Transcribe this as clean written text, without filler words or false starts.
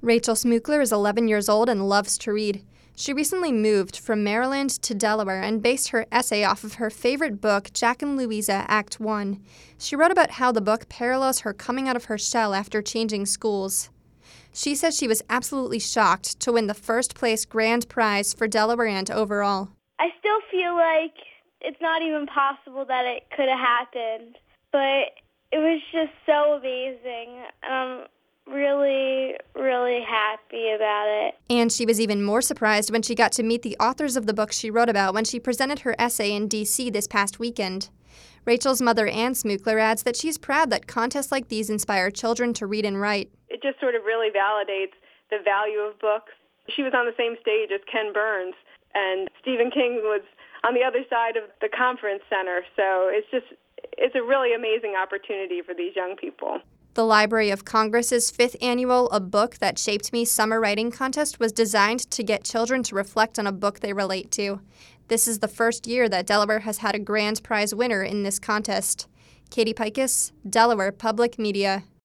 Rachel Smukler is 11 years old and loves to read. She recently moved from Maryland to Delaware and based her essay off of her favorite book, Jack and Louisa, Act 1. She wrote about how the book parallels her coming out of her shell after changing schools. She says she was absolutely shocked to win the first-place grand prize for Delawarean overall. I still feel like it's not even possible that it could have happened, but it was just so amazing. Really happy about it. And she was even more surprised when she got to meet the authors of the book she wrote about when she presented her essay in D.C. this past weekend. Rachel's mother, Ann Smukler, adds that she's proud that contests like these inspire children to read and write. It just sort of really validates the value of books. She was on the same stage as Ken Burns, and Stephen King was on the other side of the conference center. So it's a really amazing opportunity for these young people. The Library of Congress's 5th annual A Book That Shaped Me summer writing contest was designed to get children to reflect on a book they relate to. This is the first year that Delaware has had a grand prize winner in this contest. Katie Pikus, Delaware Public Media.